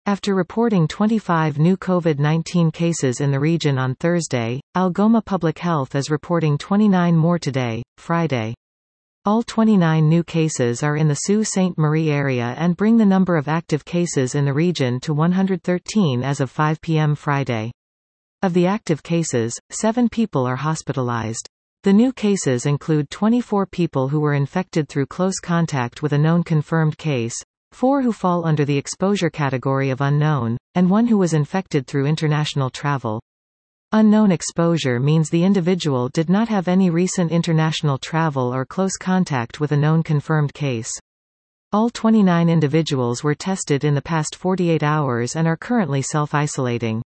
After reporting 25 new COVID-19 cases in the region on Thursday, Algoma Public Health is reporting 29 more today, Friday. All 29 new cases are in the Sault Ste. Marie area and bring the number of active cases in the region to 113 as of 5 p.m. Friday. Of the active cases, 7 people are hospitalized. The new cases include 24 people who were infected through close contact with a known confirmed case, 4 who fall under the exposure category of unknown, and 1 who was infected through international travel. Unknown exposure means the individual did not have any recent international travel or close contact with a known confirmed case. All 29 individuals were tested in the past 48 hours and are currently self-isolating.